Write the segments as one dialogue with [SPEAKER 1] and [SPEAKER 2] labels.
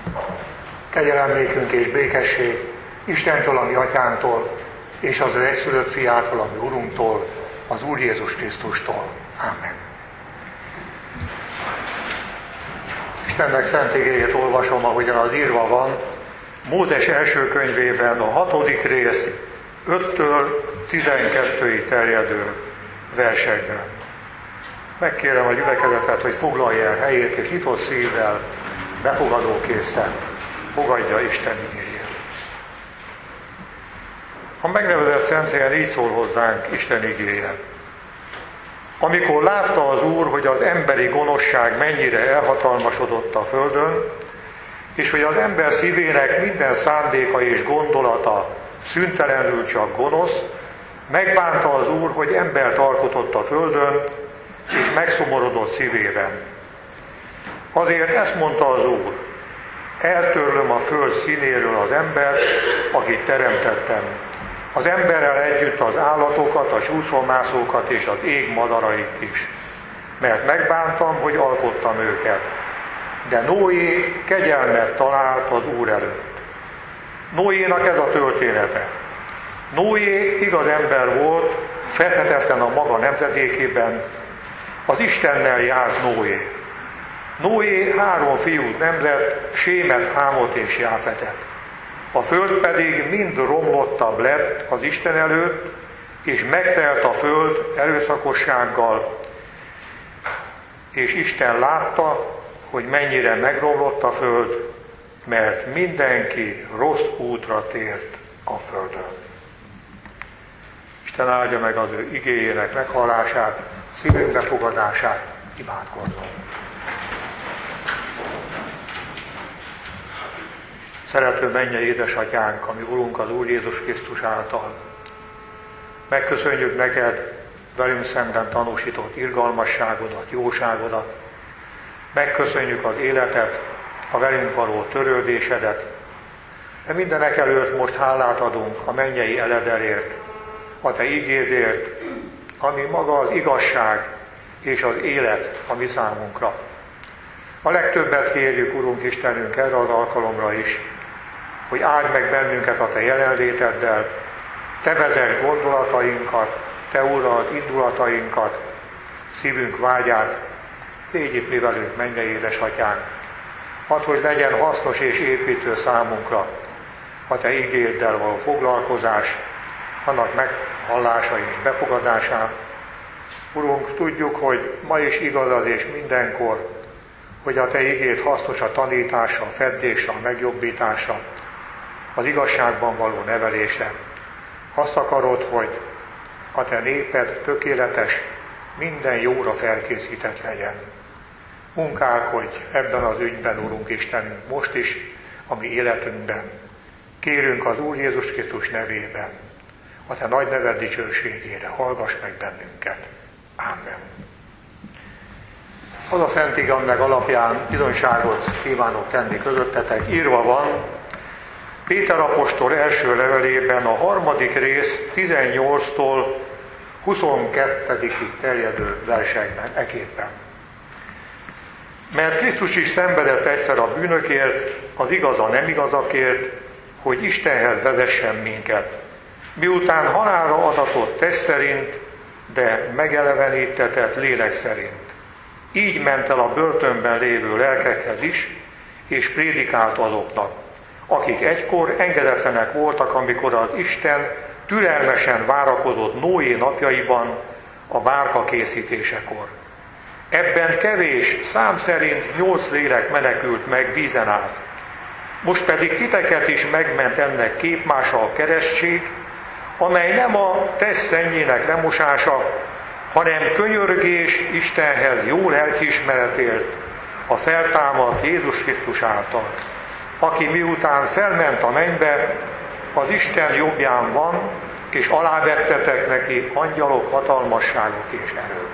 [SPEAKER 1] Kegyelem nékünk és békesség Istentől, a mi atyánktól, és az ő egyszülött fiától, a mi Urunktól, az Úr Jézus Krisztustól. Amen. Istennek szent igéjét olvasom, ahogyan az írva van, Mózes első könyvében, a 6. rész, 5-től 12-ig terjedő versekben. Megkérem a gyülekezetet, hogy foglalja el helyét, és nyitott szívvel, befogadókészen fogadja Isten igéjét. A megnevezett Szenthelyen így szól hozzánk Isten igéje. Amikor látta az Úr, hogy az emberi gonoszság mennyire elhatalmasodott a földön, és hogy az ember szívének minden szándéka és gondolata szüntelenül csak gonosz, megbánta az Úr, hogy embert alkotott a földön, és megszomorodott szívében. Azért ezt mondta az Úr: eltörlöm a föld színéről az embert, akit teremtettem, az emberrel együtt az állatokat, a csúszómászókat és az ég madarait is, mert megbántam, hogy alkottam őket. De Noé kegyelmet talált az Úr előtt. Noénak ez a története. Noé igaz ember volt, fethetetlen a maga nemzedékében, az Istennel járt Noé. Noé 3 fiút nemzett, Sémet, Hámot és Jáfetet. A föld pedig mind romlottabb lett az Isten előtt, és megtelt a föld erőszakossággal, és Isten látta, hogy mennyire megromlott a föld, mert mindenki rossz útra tért a földön. Isten áldja meg az ő igéjének meghallását, szívünk befogadását, imádkozzon. Szerető mennyei édesatyánk, ami Urunk az Úr Jézus Krisztus által, megköszönjük neked velünk szemben tanúsított irgalmasságodat, jóságodat, megköszönjük az életet, a velünk való törődésedet, de mindenek előtt most hálát adunk a mennyei eledelért, a te ígédért, ami maga az igazság és az élet a mi számunkra. A legtöbbet kérjük, Urunk Istenünk, erre az alkalomra is, hogy áld meg bennünket a te jelenléteddel, te vezess gondolatainkat, te urald indulatainkat, szívünk vágyát, légy itt mi velünk, mennyei édesatyánk. Hadd, hogy legyen hasznos és építő számunkra a te ígéddel való foglalkozás, annak meghallása és befogadása. Urunk, tudjuk, hogy ma is igaz az és mindenkor, hogy a te ígéd hasznos a tanítása, a feddése, a megjobbítása, az igazságban való nevelése. Azt akarod, hogy a te néped tökéletes, minden jóra felkészített legyen. Munkálkodj ebben az ügyben, Urunk Istenünk, most is, a mi életünkben. Kérünk az Úr Jézus Krisztus nevében, a te nagy neved dicsőségére, hallgass meg bennünket. Ámen. Az a szent ige, aminek alapján bizonyságot kívánok tenni közöttetek, írva van Péter apostol első levelében, a 3. rész 18-tól 22-ig terjedő versekben, eképpen. Mert Krisztus is szenvedett egyszer a bűnökért, az igaz a nem igazakért, hogy Istenhez vezessen minket. Miután halálra adatott test szerint, de megelevenítetett lélek szerint. Így ment el a börtönben lévő lelkekhez is, és prédikált azoknak, akik egykor engedetlenek voltak, amikor az Isten türelmesen várakozott Noé napjaiban a bárka készítésekor. Ebben kevés, szám szerint 8 lélek menekült meg vízen át. Most pedig titeket is megment ennek képmása a keresztség, amely nem a test szennyének lemosása, hanem könyörgés Istenhez jó lelkiismeretért, a feltámadt Jézus Krisztus által, aki miután felment a mennybe, az Isten jobbján van, és alávettetek neki angyalok, hatalmasságok és erők.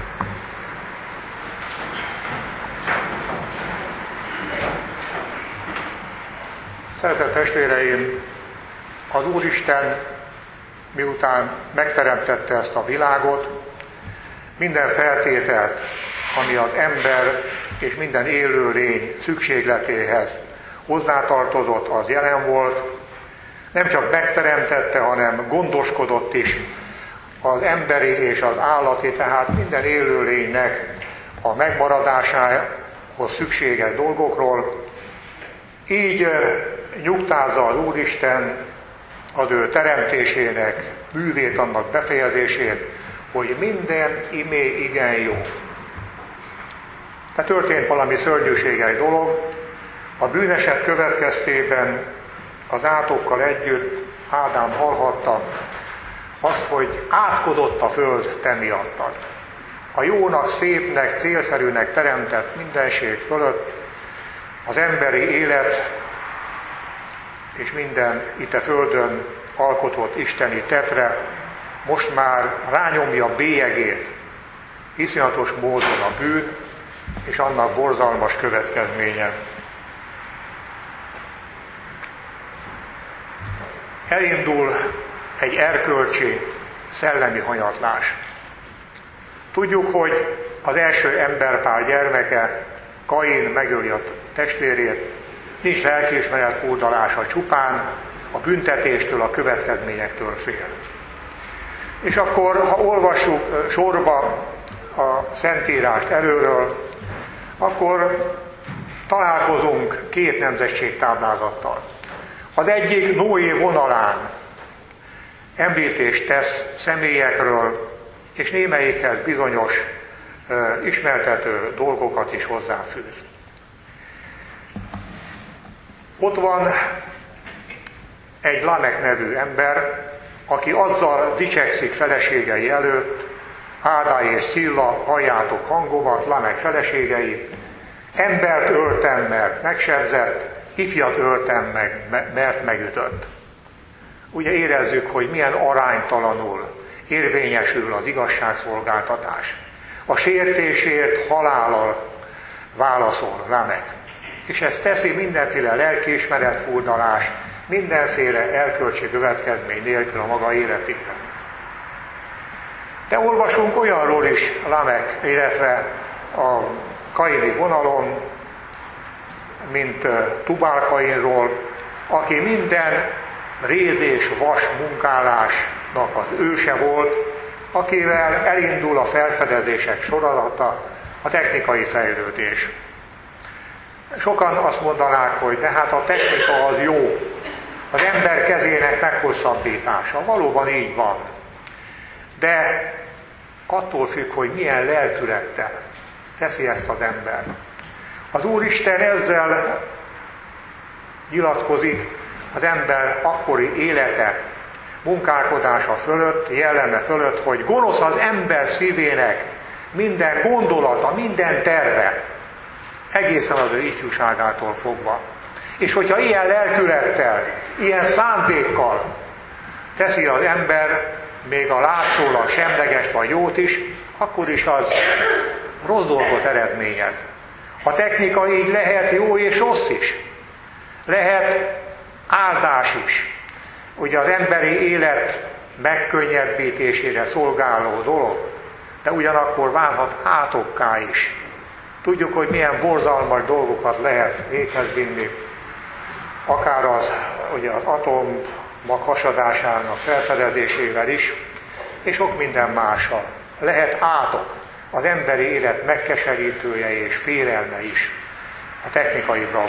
[SPEAKER 1] Szeretett testvéreim, az Úristen miután megteremtette ezt a világot, minden feltételt, ami az ember és minden élőlény szükségletéhez hozzátartozott, az jelen volt, nem csak megteremtette, hanem gondoskodott is az emberi és az állati, tehát minden élőlénynek a megmaradásához szükséges dolgokról. Így nyugtázza az Úristen az ő teremtésének művét, annak befejezését, hogy minden imé igen jó. De történt valami szörnyűséges dolog. A bűneset következtében az átokkal együtt Ádám hallhatta azt, hogy átkodott a föld te miattad. A jónak, szépnek, célszerűnek teremtett mindenség fölött az emberi élet és minden itt a földön alkotott isteni tetre most már rányomja bélyegét, iszonyatos módon a bűn és annak borzalmas következménye. Elindul egy erkölcsi, szellemi hanyatlás. Tudjuk, hogy az első emberpár gyermeke, Kain megöli a testvérét, nincs lelkiismeret furdalása, csupán a büntetéstől, a következményektől fél. És akkor, ha olvassuk sorba a Szentírást előről, akkor találkozunk két nemzetségtáblázattal. Az egyik Noé vonalán említést tesz személyekről, és némelyikhez bizonyos ismertető dolgokat is hozzáfűz. Ott van egy Lamek nevű ember, aki azzal dicsekszik feleségei előtt, Ádá és Szilla, halljátok hangomat, Lamek feleségei, embert öltem, mert megsebzett, ifjat öltem meg, mert megütött. Ugye érezzük, hogy milyen aránytalanul érvényesül az igazságszolgáltatás. A sértésért halállal válaszol Lamek. És ezt teszi mindenféle lelkiismeretfurdalás, mindenféle erkölcsi következmény nélkül a maga életében. De olvasunk olyanról is Lamek, illetve a kaini vonalon, mint Tubál Kainról, aki minden réz és vas munkálásnak az őse volt, akivel elindul a felfedezések sorozata, a technikai fejlődés. Sokan azt mondanák, hogy de hát a technika az jó, az ember kezének meghosszabbítása. Valóban így van. De attól függ, hogy milyen lelkülettel teszi ezt az ember. Az Úristen ezzel nyilatkozik az ember akkori élete, munkálkodása fölött, jelleme fölött, hogy gonosz az ember szívének minden gondolata, minden terve, egészen az ő ifjúságától fogva. És hogyha ilyen lelkülettel, ilyen szándékkal teszi az ember még a látszólag semleges vagy jót is, akkor is az rossz dolgot eredményez. A technika így lehet jó és rossz is. Lehet áldás is. Ugye az emberi élet megkönnyebbítésére szolgáló dolog, de ugyanakkor válhat átokká is. Tudjuk, hogy milyen borzalmas dolgokat lehet véghez vinni, akár ugye az atommag hasadásának felfedezésével is, és sok minden mással. Lehet átok, az emberi élet megkeserítője és félelme is, a technikai bravúr.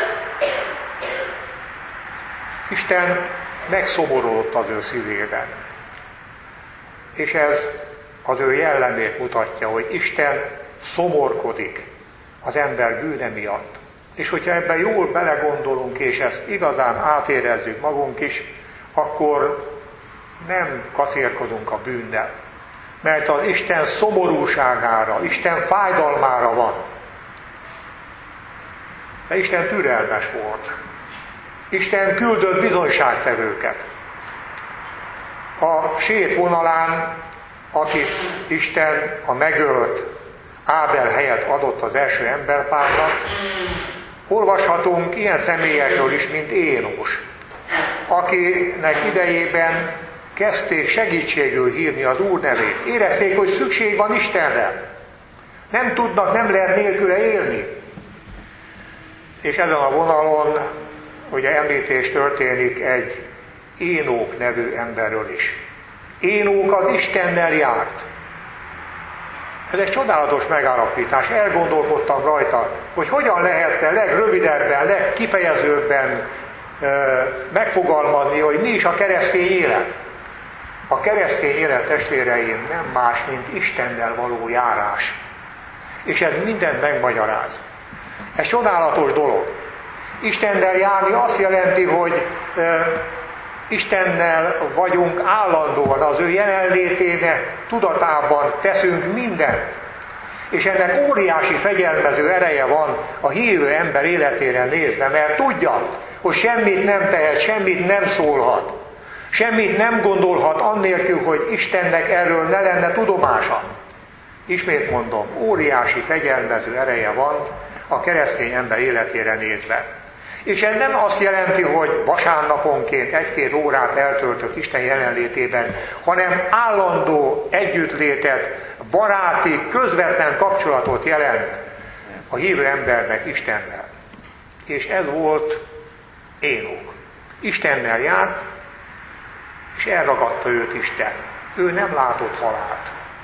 [SPEAKER 1] Isten megszomorodott az ő szívében. És ez az ő jellemét mutatja, hogy Isten szomorkodik az ember bűne miatt. És hogyha ebben jól belegondolunk, és ezt igazán átérezzük magunk is, akkor nem kacérkodunk a bűnnel. Mert az Isten szomorúságára, Isten fájdalmára van. De Isten türelmes volt. Isten küldött bizonyságtevőket. A sét vonalán, akit Isten a megölt Ábel helyett adott az első emberpárnak, olvashatunk ilyen személyekről is, mint Énós, akinek idejében kezdték segítségül hívni az Úr nevét. Érezték, hogy szükség van Istenre. Nem tudnak, nem lehet nélküle élni. És ezen a vonalon ugye említés történik egy Énok nevű emberről is. Énok az Istennel járt. Ez egy csodálatos megállapítás. Elgondolkodtam rajta, hogy hogyan lehetne legrövidebben, legkifejezőbben megfogalmazni, hogy mi is a keresztény élet. A keresztény élet, testvéreim, nem más, mint Istennel való járás. És ez mindent megmagyaráz. Ez csodálatos dolog. Istennel járni azt jelenti, hogy Istennel vagyunk állandóan, az ő jelenlétének tudatában teszünk mindent. És ennek óriási fegyelmező ereje van a hívő ember életére nézve, mert tudja, hogy semmit nem tehet, semmit nem szólhat, semmit nem gondolhat annélkül, hogy Istennek erről ne lenne tudomása. Ismét mondom, óriási fegyelmező ereje van a keresztény ember életére nézve. És ez nem azt jelenti, hogy vasárnaponként 1-2 órát eltöltök Isten jelenlétében, hanem állandó együttlétet, baráti, közvetlen kapcsolatot jelent a hívő embernek Istennel. És ez volt Énok. Istennel járt, és elragadta őt Isten. Ő nem látott halált.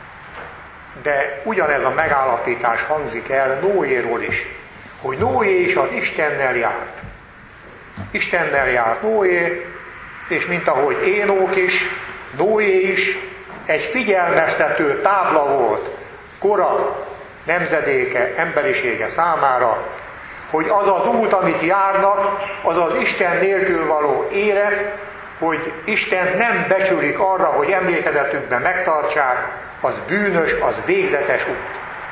[SPEAKER 1] De ugyanez a megállapítás hangzik el Noéról is, hogy Noé is az Istennel járt. Istennel járt Noé, és mint ahogy Énok is, Noé is egy figyelmeztető tábla volt kora nemzedéke, emberisége számára, hogy az az út, amit járnak, az az Isten nélkül való élet, hogy Isten nem becsülik arra, hogy emlékezetükben megtartsák, az bűnös, az végzetes út.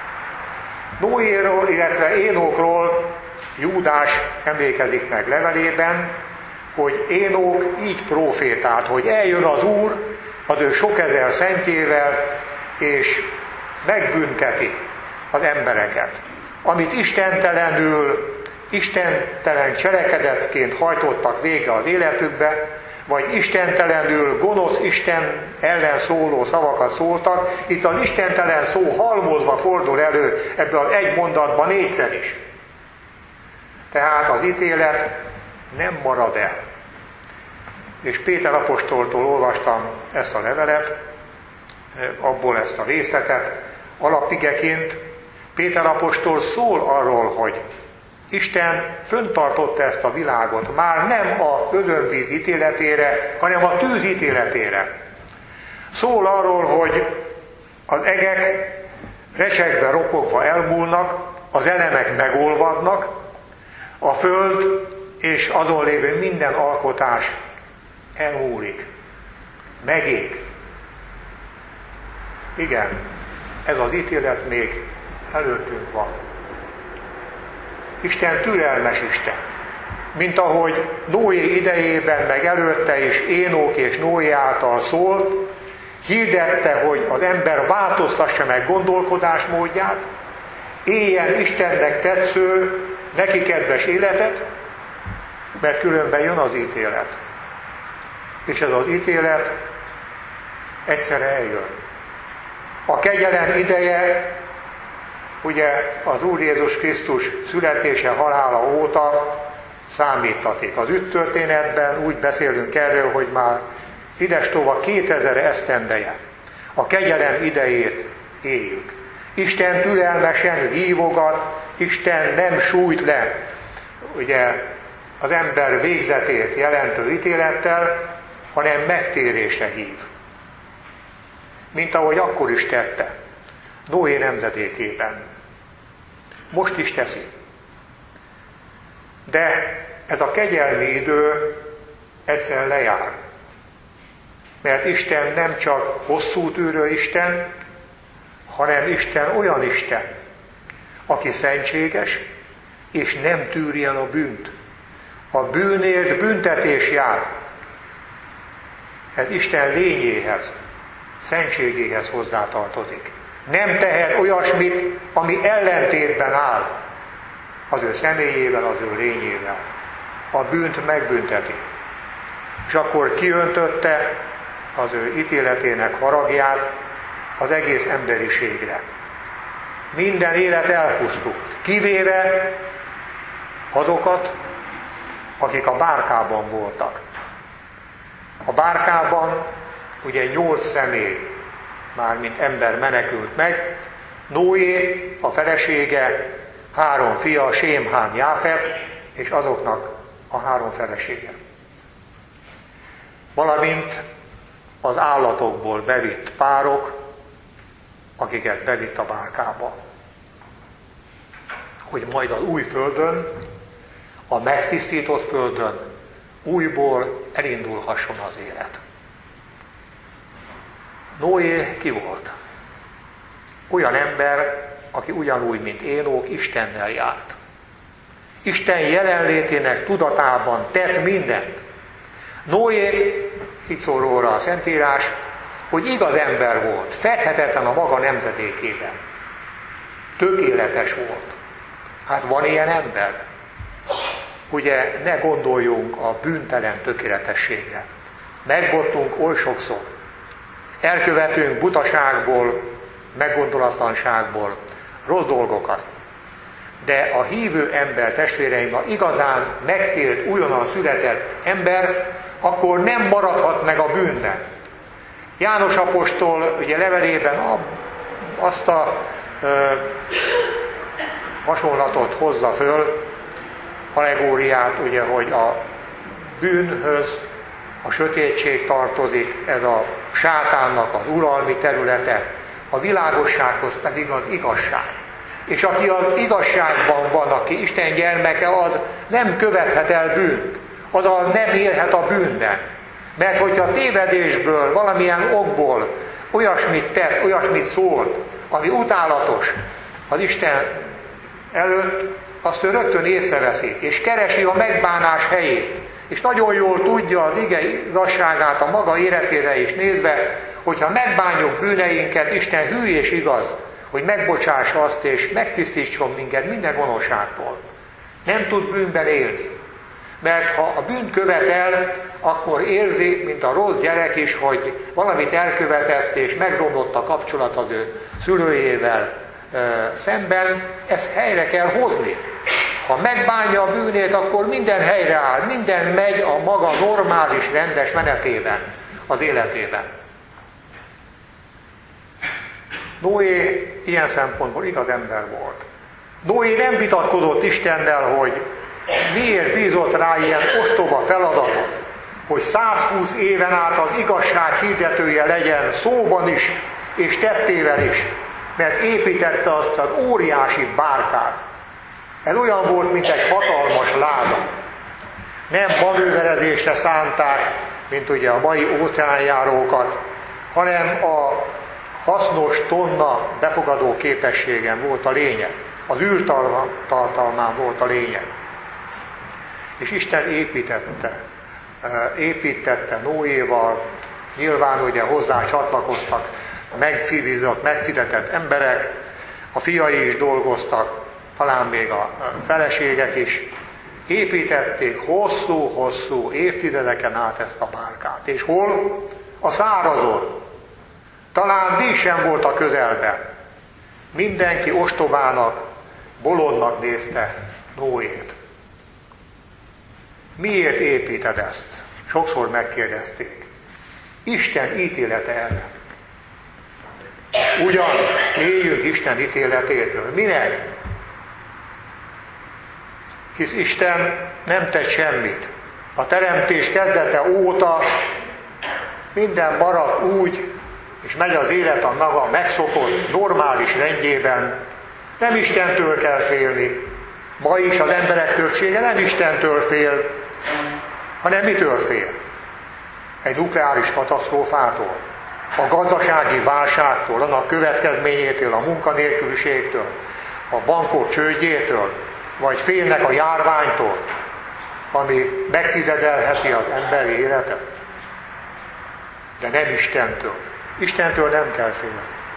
[SPEAKER 1] Noéról, illetve Énokról Júdás emlékezik meg levelében, hogy Énok így profétált, hogy eljön az Úr az ő sok ezer szentjével, és megbünteti az embereket. Amit istentelen cselekedetként hajtottak végre az életükbe, vagy istentelenül, gonosz Isten ellen szóló szavakat szóltak, itt az istentelen szó halmozva fordul elő ebben az egy mondatban 4-szer is. Tehát az ítélet nem marad el. És Péter apostoltól olvastam ezt a levelet, abból ezt a részletet, alapigeként. Péter apostol szól arról, hogy Isten föntartotta ezt a világot már nem a özönvíz ítéletére, hanem a tűz ítéletére. Szól arról, hogy az egek resegve, ropogva elmúlnak, az elemek megolvadnak, a föld és azon lévő minden alkotás elmúlik, megég. Igen, ez az ítélet még előttünk van. Isten türelmes Isten. Mint ahogy Noé idejében, meg előtte is Énok és Noé által szólt, hirdette, hogy az ember változtassa meg gondolkodásmódját, éljen Istennek tetsző, neki kedves életet, mert különben jön az ítélet. És ez az ítélet egyszerre eljön. A kegyelem ideje, ugye az Úr Jézus Krisztus születése, halála óta számítatik. Az üdvtörténetben úgy beszélünk erről, hogy már idestova 2000 esztendeje. A kegyelem idejét éljük. Isten türelmesen hívogat, Isten nem sújt le ugye az ember végzetét jelentő ítélettel, hanem megtérésre hív. Mint ahogy akkor is tette, Noé nemzedékében. Most is teszi. De ez a kegyelmi idő egyszer lejár. Mert Isten nem csak hosszú tűrő Isten, hanem Isten olyan Isten, aki szentséges, és nem tűri el a bűnt. A bűnért büntetés jár. Ez Isten lényéhez, szentségéhez hozzátartozik. Nem tehet olyasmit, ami ellentétben áll az ő személyével, az ő lényével. A bűnt megbünteti. És akkor kiöntötte az ő ítéletének haragját az egész emberiségre. Minden élet elpusztult, kivéve azokat, akik a bárkában voltak. A bárkában ugye 8 személy, mármint ember menekült meg, Noé, a felesége, 3 fia, Sém, Hám, Jáfet, és azoknak a 3 felesége. Valamint az állatokból bevitt párok, akiket bevitt a bárkába. Hogy majd az új földön, a megtisztított földön újból elindulhasson az élet. Noé ki volt? Olyan ember, aki ugyanúgy, mint Énok, Istennel járt. Isten jelenlétének tudatában tett mindent. Noé, így szól róla a Szentírás, hogy igaz ember volt, fedhetetlen a maga nemzedékében. Tökéletes volt. Hát van ilyen ember? Ugye ne gondoljunk a bűntelen tökéletességre. Megbottunk oly sokszor. Elkövetünk butaságból, meggondolatlanságból rossz dolgokat. De a hívő ember, testvéreim, ha igazán megtért, újonnan született ember, akkor nem maradhat meg a bűnben. János apostol ugye levelében azt a hasonlatot hozza föl, allegóriát, ugye, hogy a bűnhöz a sötétség tartozik, ez a sátánnak az uralmi területe, a világossághoz pedig az igazság. És aki az igazságban van, aki Isten gyermeke, az nem követhet el bűnt, azaz nem élhet a bűnben. Mert hogyha tévedésből, valamilyen okból olyasmit tett, olyasmit szólt, ami utálatos az Isten előtt, azt ő rögtön észreveszi, és keresi a megbánás helyét. És nagyon jól tudja az ige igazságát a maga életére is nézve, hogyha megbánjuk bűneinket, Isten hű és igaz, hogy megbocsássa azt, és megtisztítson minket minden gonoszságtól. Nem tud bűnben élni. Mert ha a bűnt követel, akkor érzi, mint a rossz gyerek is, hogy valamit elkövetett, és megromlott a kapcsolat az ő szülőjével szemben, ezt helyre kell hozni. Ha megbánja a bűnét, akkor minden helyre áll, minden megy a maga normális, rendes menetében, az életében. Noé ilyen szempontból igaz ember volt. Noé nem vitatkozott Istennel, hogy miért bízott rá ilyen ostoba feladatot, hogy 120 éven át az igazság hirdetője legyen szóban is, és tettével is, mert építette azt az óriási bárkát. Ez olyan volt, mint egy hatalmas láda. Nem manőverezésre szánták, mint ugye a mai óceánjárókat, hanem a hasznos tonna befogadó képességen volt a lényeg. Az űrtartalmán volt a lényeg. És Isten építette Noéval, nyilván ugye hozzá csatlakoztak megcivilizott, megfizetett emberek, a fiai is dolgoztak, talán még a feleségek is, építették hosszú-hosszú évtizedeken át ezt a bárkát. És hol? A szárazon. Talán víz sem volt a közelben. Mindenki ostobának, bolondnak nézte Noét. Miért építed ezt? Sokszor megkérdezték. Isten ítélete ellen. Ugyan féljünk Isten ítéletétől. Minek? Hisz Isten nem tett semmit. A teremtés kezdete óta minden maradt úgy, és megy az élet a maga megszokott, normális rendjében. Nem Istentől kell félni. Ma is az emberek többsége nem Istentől fél, hanem mitől fél? Egy nukleáris katasztrófától, a gazdasági válságtól, annak következményétől, a munkanélküliségtől, a bankok csődjétől, vagy félnek a járványtól, ami megtizedelheti az emberi életet. De nem Istentől. Istentől nem kell félni.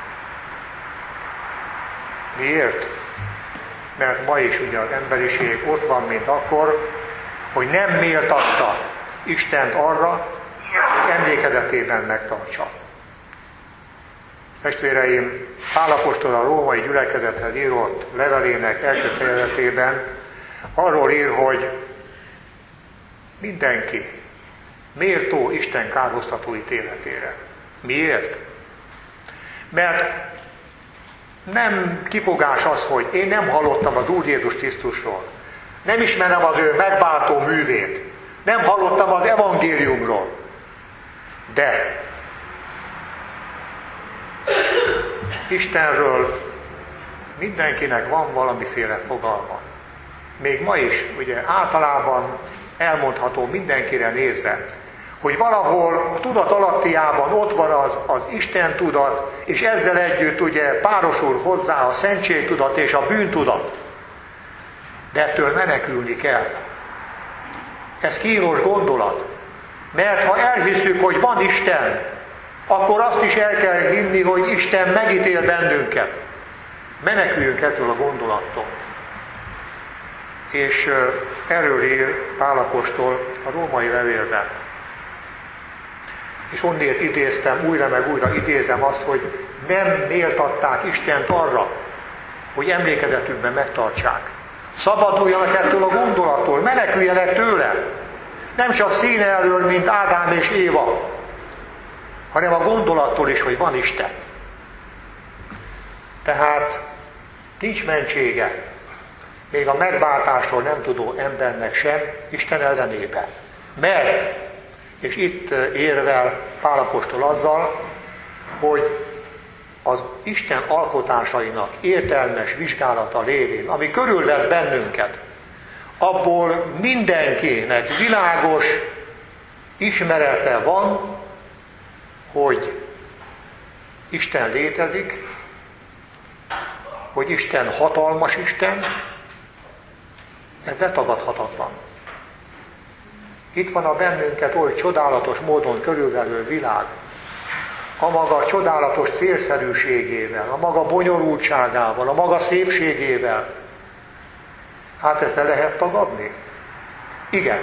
[SPEAKER 1] Miért? Mert ma is ugye az emberiség ott van, mint akkor, hogy nem méltatta Istent arra, hogy emlékezetében megtartsa. Testvéreim, Pál apostol a római gyülekezethez írott levelének első fejezetében Arról ír, hogy mindenki méltó Isten károsztató ítéletére. Miért? Mert nem kifogás az, hogy én nem hallottam az Úr Jézus Krisztusról, nem ismerem az ő megváltó művét, nem hallottam az evangéliumról, de Istenről mindenkinek van valamiféle fogalma. Még ma is, ugye általában elmondható mindenkire nézve, hogy valahol a tudat alattiában ott van az Isten tudat, és ezzel együtt ugye párosul hozzá a szentségtudat és a bűntudat. De ettől menekülni kell. Ez kínos gondolat. Mert ha elhiszük, hogy van Isten, akkor azt is el kell hinni, hogy Isten megítél bennünket. Meneküljünk ettől a gondolattól. És erről ír Pál apostol a római levélben. És onnét idéztem, újra meg újra idézem azt, hogy nem méltatták Istent arra, hogy emlékezetükben megtartsák. Szabaduljanak ettől a gondolattól, meneküljenek tőle. Nem csak színe elől, mint Ádám és Éva, hanem a gondolattól is, hogy van Isten. Tehát nincs mentsége, még a megváltásról nem tudó embernek sem Isten ellenében. Mert, és itt érvel Pál apostol azzal, hogy az Isten alkotásainak értelmes vizsgálata révén, ami körülvesz bennünket, abból mindenkinek világos ismerete van, hogy Isten létezik, hogy Isten hatalmas Isten, ez betagadhatatlan. Itt van a bennünket oly csodálatos módon körülvelő világ, a maga csodálatos célszerűségével, a maga bonyolultságával, a maga szépségével. Hát ezt le lehet tagadni? Igen.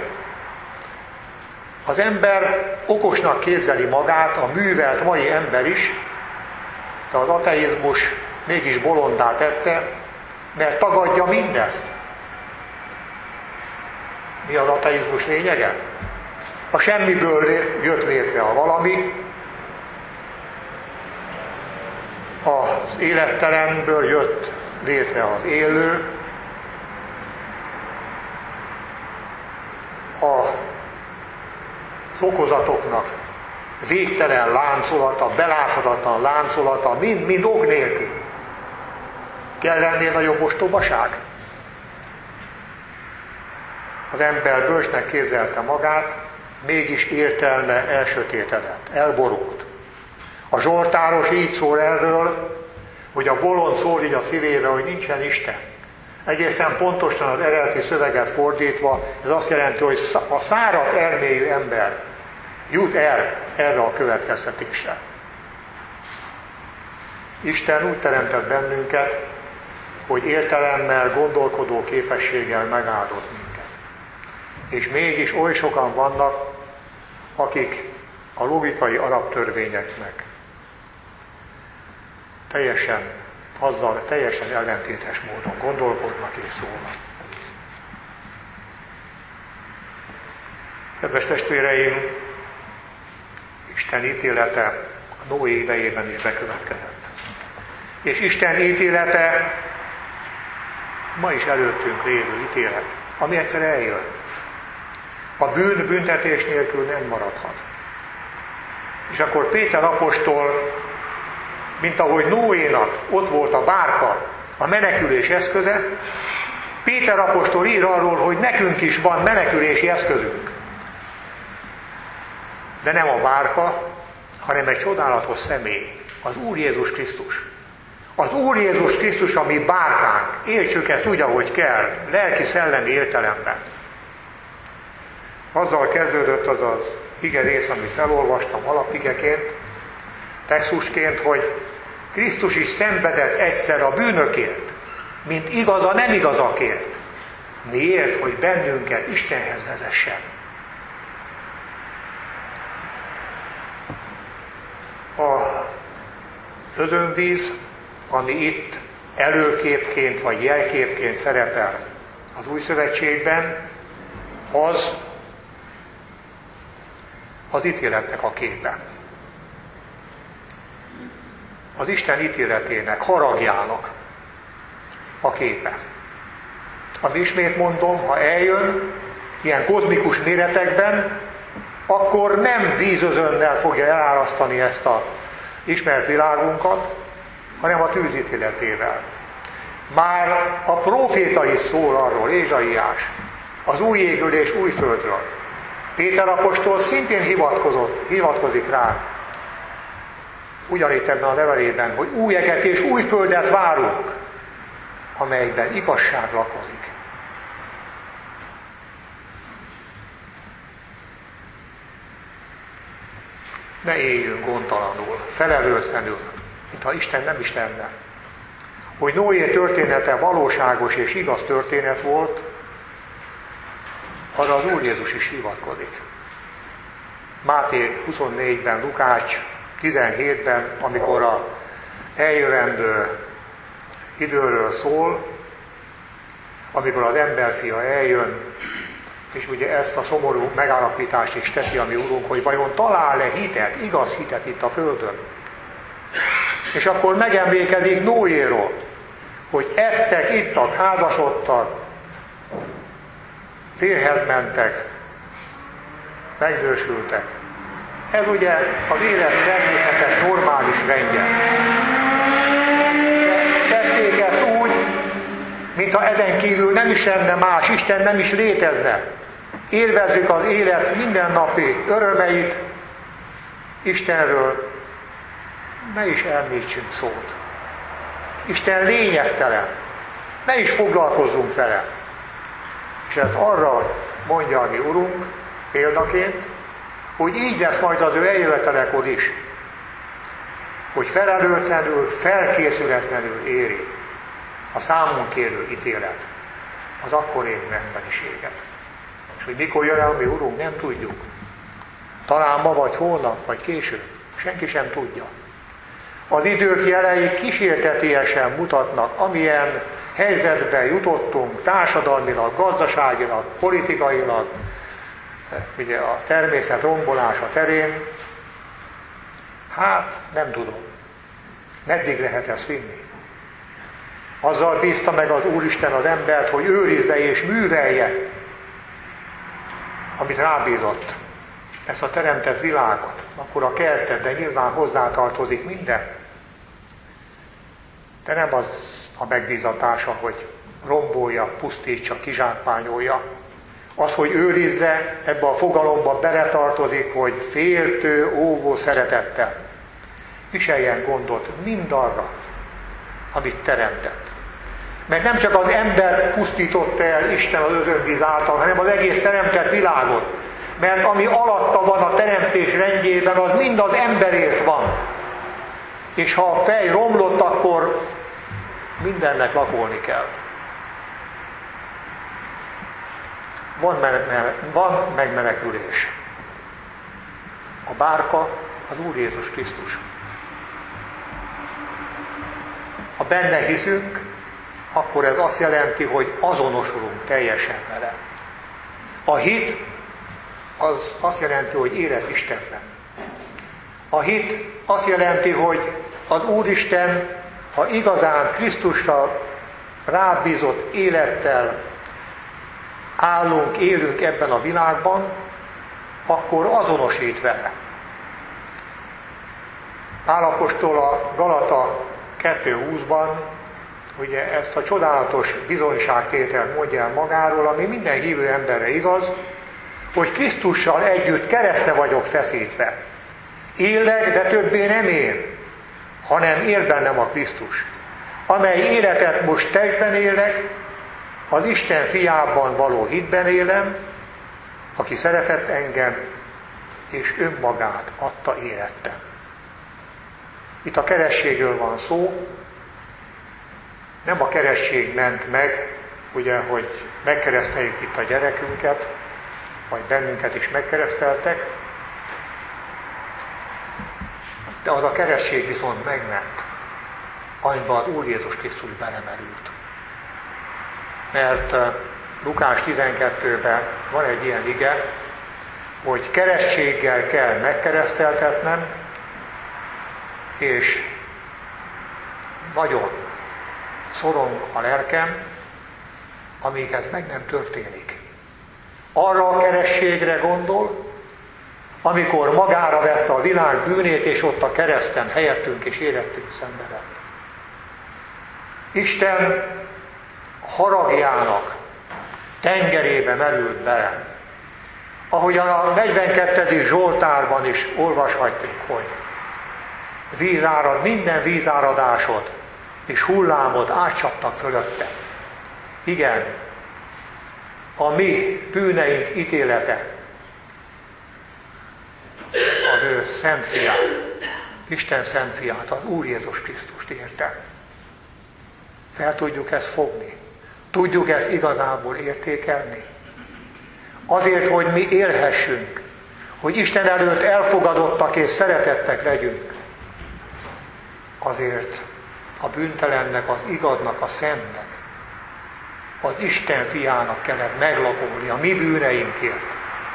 [SPEAKER 1] Az ember okosnak képzeli magát, a művelt mai ember is, de az ateizmus mégis bolondá tette, mert tagadja mindezt. Mi az ateizmus lényege? A semmiből jött létre a valami, az élettelenből jött létre az élő, az okozatoknak végtelen láncolata, beláthatatlan láncolata, mind ok nélkül. Kell lenni nagyobb ostobaság? Az ember bölcsnek képzelte magát, mégis értelme elsötétedett, elborult. A zsoltáros így szól erről, hogy a bolond szól így a szívébe, hogy nincsen Isten. Egészen pontosan az eredeti szöveget fordítva, ez azt jelenti, hogy a száradt elmélyű ember jut el erre a következtetésre. Isten úgy teremtett bennünket, hogy értelemmel, gondolkodó képességgel megáldott minket. És mégis oly sokan vannak, akik a logikai arab törvényeknek teljesen ellentétes módon gondolkodnak és szólnak. Kedves testvéreim, Isten ítélete a Noé idejében is bekövetkezett. És Isten ítélete ma is előttünk lévő ítélet, ami egyszer eljön. A bűn büntetés nélkül nem maradhat. És akkor Péter apostol, mint ahogy Noénak ott volt a bárka, a menekülés eszköze, Péter apostol ír arról, hogy nekünk is van menekülési eszközünk. De nem a bárka, hanem egy csodálatos személy, az Úr Jézus Krisztus. Az Úr Jézus Krisztus a mi bárkánk, értsük ezt úgy, ahogy kell, lelki-szellemi értelemben. Azzal kezdődött az az ige rész, amit felolvastam alapigeként, textusként, hogy Krisztus is szenvedett egyszer a bűnökért, mint igaz a nem igazakért. Miért? Hogy bennünket Istenhez vezessen. A özönvíz, ami itt előképként vagy jelképként szerepel Az Új Szövetségben az ítéletnek a képe. Az Isten ítéletének, haragjának a képe. Ami ismét mondom, ha eljön ilyen kozmikus méretekben, akkor nem vízözönnel fogja elárasztani ezt az ismert világunkat, hanem a tűzítéletével. Már a próféta is szól arról, Ézsaiás, az új égről és új földről. Péter apostol szintén hivatkozik rá, ugyanitt ebben a levelében, hogy új eget és új földet várunk, amelyben igazság lakozik. Ne éljünk gondtalanul, felelőtlenül, mintha Isten nem is lenne. Hogy Noé története valóságos és igaz történet volt, arra az Úr Jézus is hivatkozik. Máté 24-ben, Lukács 17-ben, amikor a eljövendő időről szól, amikor az emberfia eljön, és ugye ezt a szomorú megállapítást is teszi a mi Urunk, hogy vajon talál-e hitet, igaz hitet itt a földön. És akkor megemlékezik Noéról, hogy ettek, ittak, házasodtak, férjhez mentek, megnősültek. Ez ugye az élet természetes, normális rendje. De tették ezt úgy, mintha ezen kívül nem is lenne más, Isten nem is létezne. Élvezzük az élet mindennapi örömeit, Istenről ne is említsünk szót. Isten lényegtelen, ne is foglalkozzunk vele. És ezt arra mondja a mi Urunk példaként, hogy így lesz majd az ő eljövetelekor is, hogy felelőtlenül, felkészületlenül éri a számunk kérő ítélet az akkor érő emberiséget. És hogy mikor jön el a mi Urunk, nem tudjuk. Talán ma, vagy holnap, vagy később. Senki sem tudja. Az idők jelei kísértetiesen mutatnak, amilyen helyzetbe jutottunk társadalmilag, gazdaságilag, politikailag, ugye a természet rombolása terén. Hát nem tudom. Meddig lehet ezt vinni? Azzal bízta meg az Úristen az embert, hogy őrizze és művelje, amit rábízott. Ezt a teremtett világot, akkor a kertet, de nyilván hozzátartozik minden. De nem az a megbízatása, hogy rombolja, pusztítsa, kizsákmányolja. Az, hogy őrizze, ebbe a fogalomba beletartozik, hogy féltő, óvó szeretettel viseljen gondot mindarra, amit teremtett. Mert nem csak az ember pusztította el Isten az özönvíz által, hanem az egész teremtett világot. Mert ami alatta van a teremtés rendjében, az mind az emberért van. És ha a fej romlott, akkor mindennek lakolni kell. Van megmenekülés. A bárka az Úr Jézus Krisztus. Ha benne hiszünk, akkor ez azt jelenti, hogy azonosulunk teljesen vele. A hit az azt jelenti, hogy élet Istenben. A hit azt jelenti, hogy az Úristen, ha igazán Krisztusra rábízott élettel állunk, élünk ebben a világban, akkor azonosít vele. Pál apostol a Galata 2:20-ban ugye ezt a csodálatos bizonyságtételt mondja el magáról, ami minden hívő emberre igaz, hogy Krisztussal együtt keresztre vagyok feszítve. Élek, de többé nem én, hanem él bennem a Krisztus. Amely életet most testben élek, az Isten fiában való hitben élem, aki szeretett engem, és önmagát adta élettem. Itt a kerességről van szó, nem a keresség ment meg, ugye, hogy megkereszteljük itt a gyerekünket, vagy bennünket is megkereszteltek, de az a keresség viszont megment, amiben az Úr Jézus Krisztus belemerült. Mert Lukás 12-ben van egy ilyen ige, hogy keresztséggel kell megkereszteltetnem, és nagyon szorong a lelkem, amíg ez meg nem történik. Arra a keresztségre gondol, amikor magára vette a világ bűnét, és ott a kereszten helyettünk és érettünk szenvedett. Isten haragjának tengerébe merült bele. Ahogy a 42. Zsoltárban is olvashatjuk, hogy vízárad, minden vízáradásod és hullámod átcsaptak fölötte. Igen, a mi bűneink ítélete az ő szent fiát, Isten szent fiát, az Úr Jézus Krisztust érte. Fel tudjuk ezt fogni? Tudjuk ezt igazából értékelni? Azért, hogy mi élhessünk, hogy Isten előtt elfogadottak és szeretettek legyünk. Azért a bűntelennek, az igaznak, a szentnek, az Isten fiának kellett meglakolni a mi bűneinkért,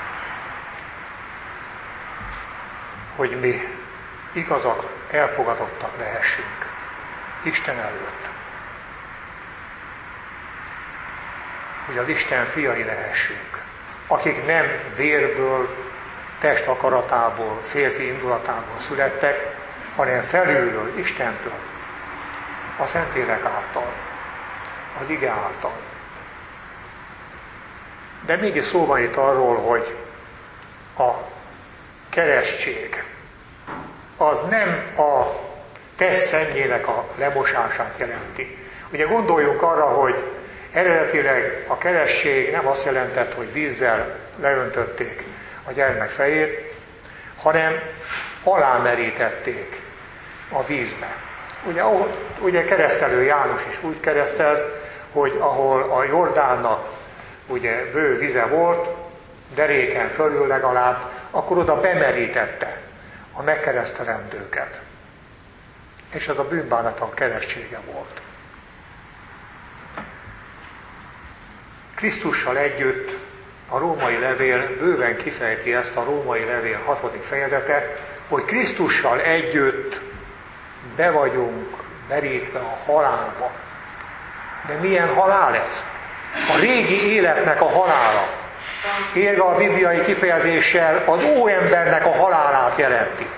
[SPEAKER 1] hogy mi igazak, elfogadottak lehessünk Isten előtt. Hogy az Isten fiai lehessünk, akik nem vérből, test akaratából, férfi indulatából születtek, hanem felülről, Istentől, a Szentlélek által, az ige által. De mégis szó van itt arról, hogy a keresztség az nem a test szennyének a lemosását jelenti. Ugye gondoljunk arra, hogy eredetileg a keresztség nem azt jelentett, hogy vízzel leöntötték a gyermek fejét, hanem alámerítették a vízbe. Ugye keresztelő János is úgy keresztelt, hogy ahol a Jordánnak ugye bő vize volt, deréken fölül legalább, akkor oda bemerítette a megkeresztelendőket. És az a bűnbánatlan keresztsége volt. Krisztussal együtt a római levél bőven kifejti ezt, a római levél 6. fejezete, hogy Krisztussal együtt be vagyunk merítve a halálba. De milyen halál ez? A régi életnek a halála. Élve a bibliai kifejezéssel az óembernek a halálát jelenti.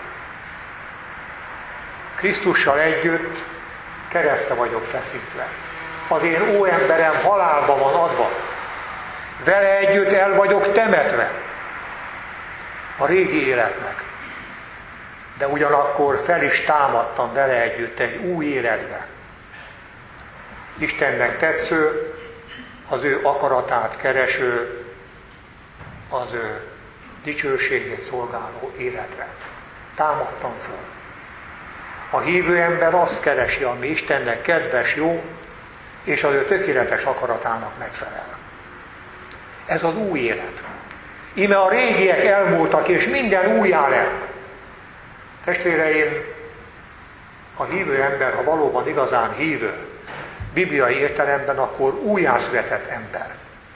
[SPEAKER 1] Krisztussal együtt keresztre vagyok feszítve. Az én óemberem halálba van adva. Vele együtt el vagyok temetve a régi életnek. De ugyanakkor fel is támadtam vele együtt egy új életbe. Istennek tetsző, az ő akaratát kereső, az ő dicsőségét szolgáló életre. Támadtam föl. A hívő ember azt keresi, ami Istennek kedves, jó, és az ő tökéletes akaratának megfelel. Ez az új élet. Íme a régiek elmúltak, és minden újjá lett. Testvéreim, a hívő ember, ha valóban igazán hívő, bibliai értelemben, akkor újjászületett ember.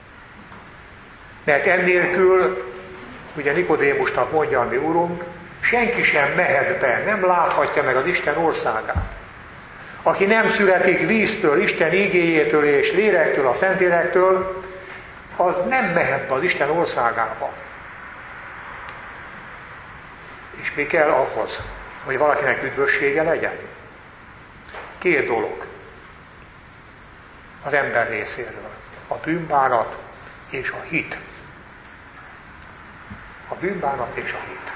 [SPEAKER 1] Mert ennélkül, ugye Nikodémusnak mondja a mi Urunk, senki sem mehet be, nem láthatja meg az Isten országát. Aki nem születik víztől, Isten igéjétől és lélektől, a Szentlélektől, az nem mehet be az Isten országába. És mi kell ahhoz, hogy valakinek üdvössége legyen? 2 dolog az ember részéről. A bűnbánat és a hit. A bűnbánat és a hit.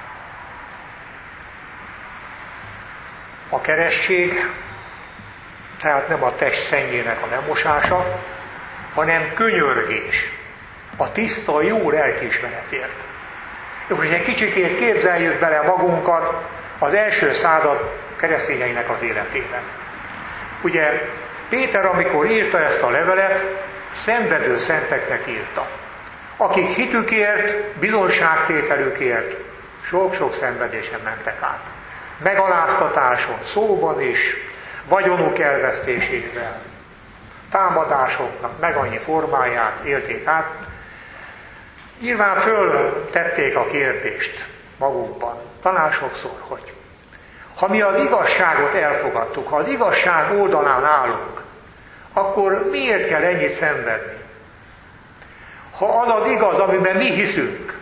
[SPEAKER 1] A keresztség, tehát nem a test szennyének a lemosása, hanem könyörgés a tiszta, jó lelkiismeretért. És most egy kicsikét képzeljük bele magunkat az első század keresztényeinek az életében. Ugye Péter, amikor írta ezt a levelet, szenvedő szenteknek írta, akik hitükért, bizonságtételükért sok-sok szenvedésen mentek át. Megaláztatáson, szóban is, vagyonuk elvesztésével, támadásoknak meg annyi formáját élték át. Nyilván föltették a kérdést magukban, talán sokszor, hogy ha mi az igazságot elfogadtuk, ha az igazság oldalán állunk, akkor miért kell ennyit szenvedni? Ha az az igaz, amiben mi hiszünk,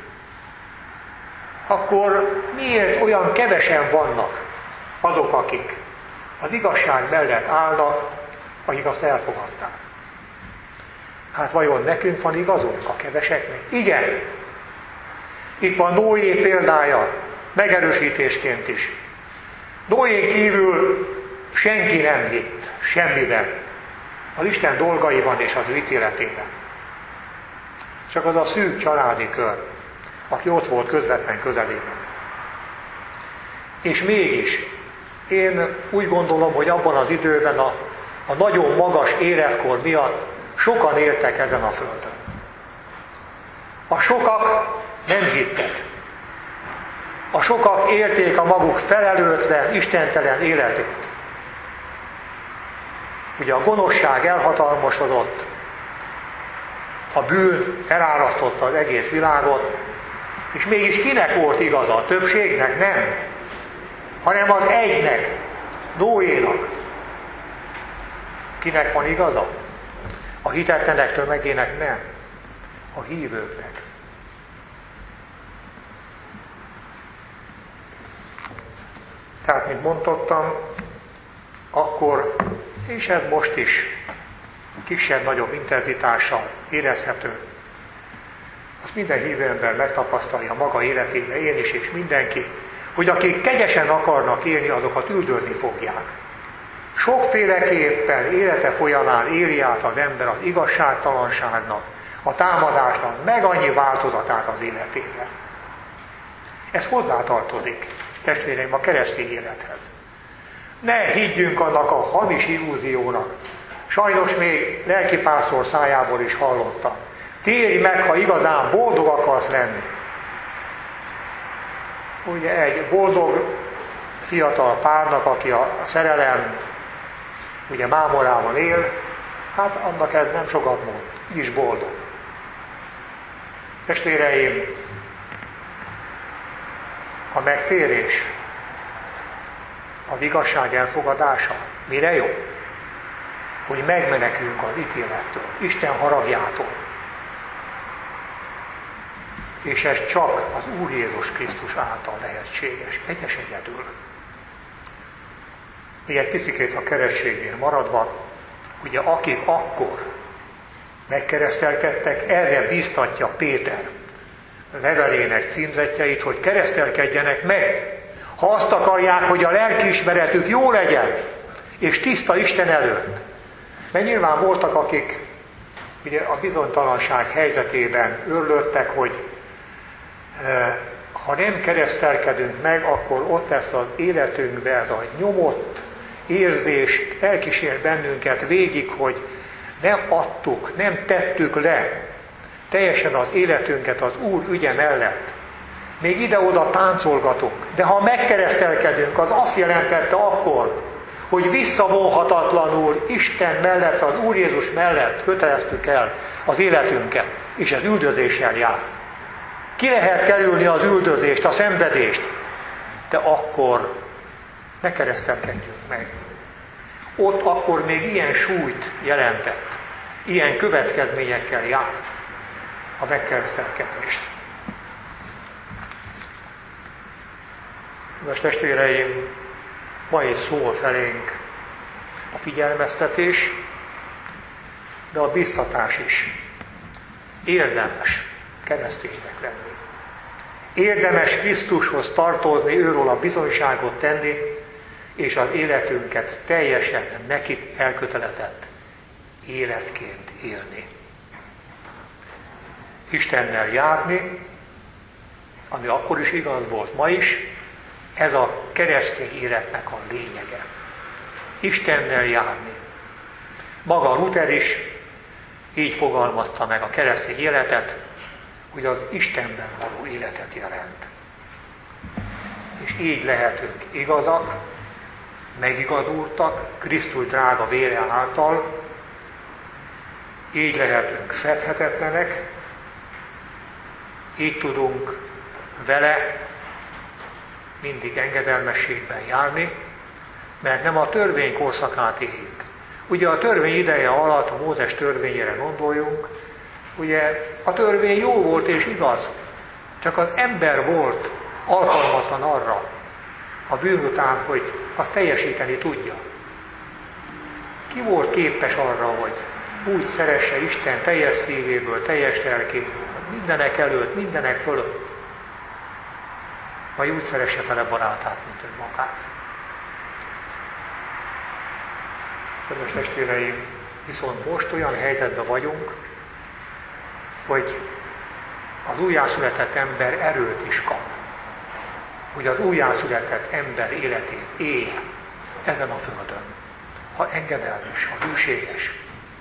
[SPEAKER 1] akkor miért olyan kevesen vannak azok, akik az igazság mellett állnak, akik azt elfogadták? Hát vajon nekünk van igazunk a keveseknek? Igen. Itt van Noé példája, megerősítésként is. Noé kívül senki nem hitt semmiben, az Isten dolgaiban és az ő ítéletében. Csak az a szűk családi kör, aki ott volt közvetlen közelében. És mégis, én úgy gondolom, hogy abban az időben a nagyon magas életkor miatt sokan éltek ezen a földön. A sokak nem hittek. A sokak élték a maguk felelőtlen, istentelen életét. Ugye a gonoszság elhatalmasodott, a bűn elárasztotta az egész világot, és mégis kinek volt igaza? A többségnek? Nem. Hanem az egynek, Noénak. Kinek van igaza? A hitetlenek tömegének nem. A hívőknek. Tehát, mint mondottam, akkor, és ez most is kisebb-nagyobb intenzitással érezhető. Azt minden hívő ember megtapasztalja maga életében, én is és mindenki, hogy akik kegyesen akarnak élni, azokat üldözni fogják. Sokféleképpen élete folyamán éri át az ember az igazságtalanságnak, a támadásnak, meg annyi változatát az életében. Ez hozzátartozik, testvéreim, a keresztény élethez. Ne higgyünk annak a hamis illúziónak. Sajnos még lelkipásztor szájából is hallottam. Térj meg, ha igazán boldog akarsz lenni. Ugye egy boldog fiatal párnak, aki a szerelem ugye mámorában él, hát annak ez nem sokat mond, is boldog. Testvéreim, a megtérés, az igazság elfogadása mire jó? Hogy megmeneküljünk az ítélettől, Isten haragjától. És ez csak az Úr Jézus Krisztus által lehetséges, egyes egyedül. Még egy picikét a keresztségnél maradva, ugye akik akkor megkeresztelkedtek, erre bíztatja Péter levelének címzetjeit, hogy keresztelkedjenek meg, ha azt akarják, hogy a lelkiismeretük jó legyen, és tiszta Isten előtt. Mert nyilván voltak, akik ugye a bizonytalanság helyzetében örlődtek, hogy ha nem keresztelkedünk meg, akkor ott lesz az életünkbe ez a nyomott érzés, elkísér bennünket végig, hogy nem adtuk, nem tettük le teljesen az életünket az Úr ügye mellett. Még ide-oda táncolgatunk. De ha megkeresztelkedünk, az azt jelentette akkor, hogy visszavonhatatlanul Isten mellett, az Úr Jézus mellett köteleztük el az életünket, és ez üldözéssel jár. Ki lehet kerülni az üldözést, a szenvedést, de akkor ne keresztelkedjünk meg. Ott akkor még ilyen súlyt jelentett, ilyen következményekkel járt a megkeresztelkedést. Most testvéreim, ma is szól felénk a figyelmeztetés, de a biztatás is. Érdemes kereszténynek lenni. Érdemes Krisztushoz tartozni, őről a bizonyságot tenni, és az életünket teljesen neki elkötelezett életként élni. Istennel járni, ami akkor is igaz volt, ma is, ez a keresztény életnek a lényege. Istennel járni. Maga Luther is így fogalmazta meg a keresztény életet, hogy az Istenben való életet jelent. És így lehetünk igazak, megigazultak Krisztus drága vére által, így lehetünk fedhetetlenek, így tudunk vele mindig engedelmességben járni, mert nem a törvény korszakát éljük. Ugye a törvény ideje alatt, a Mózes törvényére gondoljunk, ugye a törvény jó volt és igaz, csak az ember volt alkalmatlan arra a bűn után, hogy azt teljesíteni tudja. Ki volt képes arra, hogy úgy szeresse Isten teljes szívéből, teljes lelkéből, mindenek előtt, mindenek fölött, vagy úgy szeresse fele barátát, mint önmagát. Kedves testvéreim, viszont most olyan helyzetben vagyunk, hogy az újjászületett ember erőt is kap, hogy az újjászületett ember életét élje ezen a földön, ha engedelmes, ha hűséges.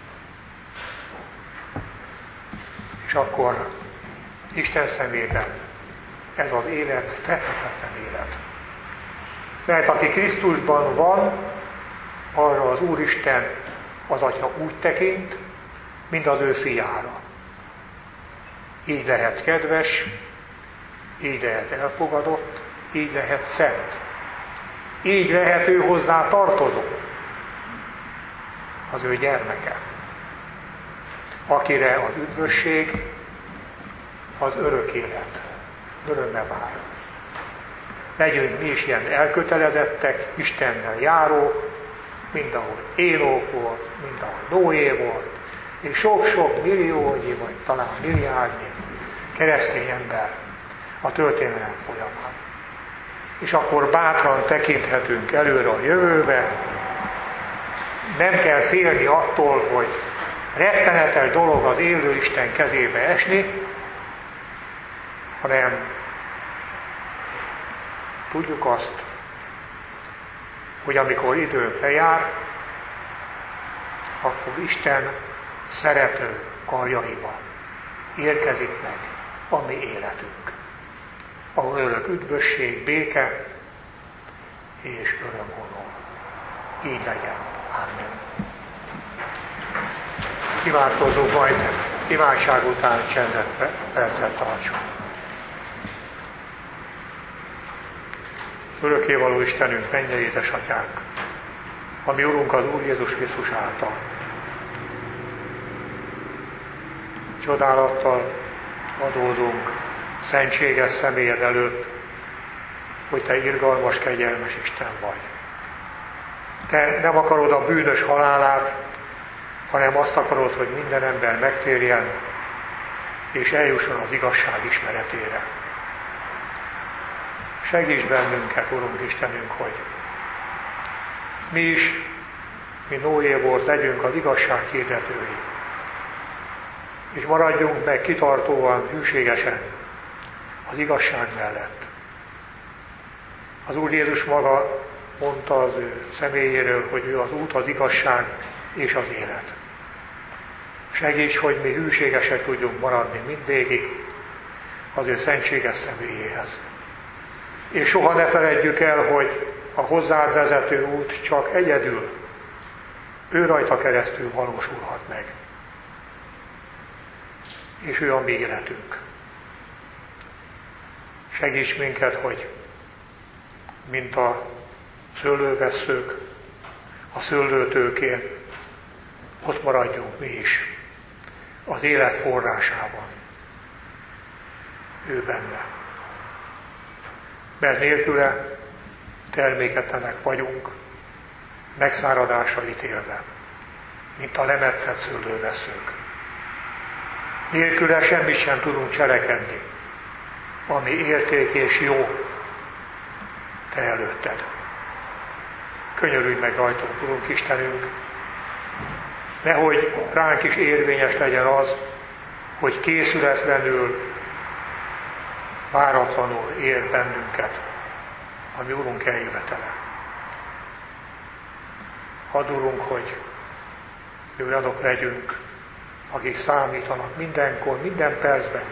[SPEAKER 1] És akkor Isten szemében ez az élet fedhetetlen élet. Mert aki Krisztusban van, arra az Úristen, az Atya úgy tekint, mint az ő fiára. Így lehet kedves, így lehet elfogadott, így lehet szent. Így lehet ő hozzá tartozó, az ő gyermeke, akire az üdvösség, az örök élet örömme vár. Legyünk mi is ilyen elkötelezettek, Istennel járók, mind ahol Énok volt, mind ahol Noé volt, és sok-sok milliónyi, vagy talán milliárdnyi keresztény ember a történelem folyamán. És akkor bátran tekinthetünk előre a jövőbe, nem kell félni attól, hogy rettenetes dolog az élő Isten kezébe esni, hanem tudjuk azt, hogy amikor időnk lejár, akkor Isten szerető karjaiba érkezik meg a mi életünk, ahol örök üdvösség, béke és öröm honol. Így legyen. Amen. Imádkozzunk majd, imádság után csendet percet tartsunk. Örökkévaló Istenünk, mennyei édesatyánk, a mi Urunk az Úr Jézus Krisztus által. Csodálattal adózunk szentséges személyed előtt, hogy Te irgalmas, kegyelmes Isten vagy. Te nem akarod a bűnös halálát, hanem azt akarod, hogy minden ember megtérjen, és eljusson az igazság ismeretére. Segíts bennünket, Urunk Istenünk, hogy mi is, mi Noé volt, legyünk az igazság hirdetői, és maradjunk meg kitartóan, hűségesen az igazság mellett. Az Úr Jézus maga mondta az ő személyéről, hogy ő az út, az igazság és az élet. Segíts, hogy mi hűségesek tudjunk maradni mindvégig az ő szentséges személyéhez. És soha ne feledjük el, hogy a hozzád vezető út csak egyedül ő rajta keresztül valósulhat meg. És ő a mi életünk. Segíts minket, hogy mint a szőlővesszők a szőlőtőkén, ott maradjunk mi is az élet forrásában, ő benne. Mert nélküle terméketlenek vagyunk, megszáradásra ítélve, mint a lemetszett szőlővesszők. Nélküle semmit sem tudunk cselekedni, ami érték és jó Te előtted. Könyörülj meg rajtunk, Urunk Istenünk, nehogy ránk is érvényes legyen az, hogy készületlenül, váratlanul ér bennünket a mi Urunk eljövetele. Add, Urunk, hogy mi olyanok legyünk, akik számítanak mindenkor, minden percben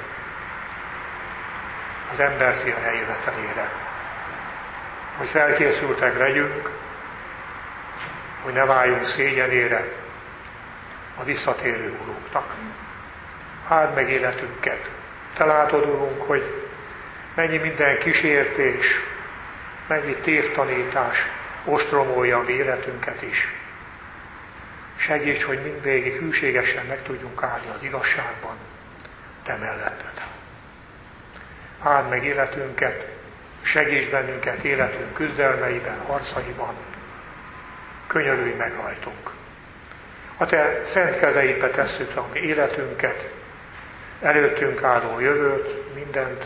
[SPEAKER 1] az emberfia eljövetelére. Hogy felkészültek legyünk, hogy ne váljunk szégyenére a visszatérő Urunknak. Áld meg életünket. Te látod, Urunk, hogy mennyi minden kísértés, mennyi tévtanítás ostromolja a mi életünket is. Segíts, hogy mindvégig hűségesen meg tudjunk állni az igazságban, Te melletted. Áld meg életünket, segíts bennünket életünk küzdelmeiben, harcaiban. Könyörülj meg rajtunk. A Te szent kezeidbe tesszük a mi életünket, előttünk álló jövőt, mindent.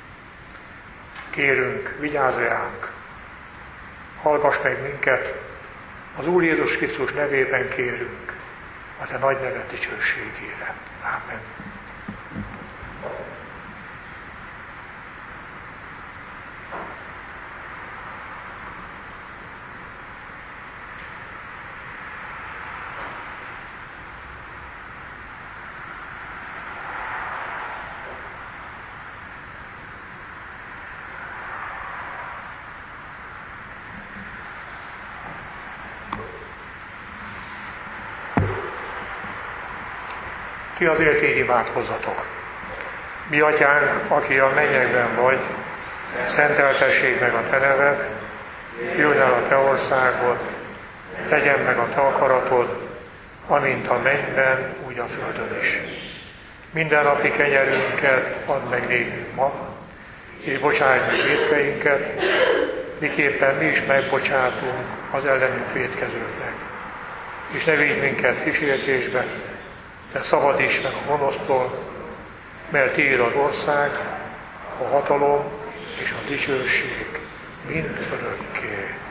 [SPEAKER 1] Kérünk, vigyázz ránk, hallgass meg minket, az Úr Jézus Krisztus nevében kérünk, a Te nagy neved dicsőségére. Ámen. Ti azért így imádkozzatok. Mi Atyánk, aki a mennyekben vagy, szenteltessék meg a Te neved, jöjjön el a Te országod, legyen meg a Te akaratod, amint a mennyben, úgy a földön is. Minden napi kenyerünket add meg nékünk ma, és bocsáss meg vétkeinket, miképpen mi is megbocsátunk az ellenünk vétkezőknek. És ne vigy minket kísértésbe, de szabadíts meg a gonosztól, mert Tiéd az ország, a hatalom és a dicsőség mind örökké.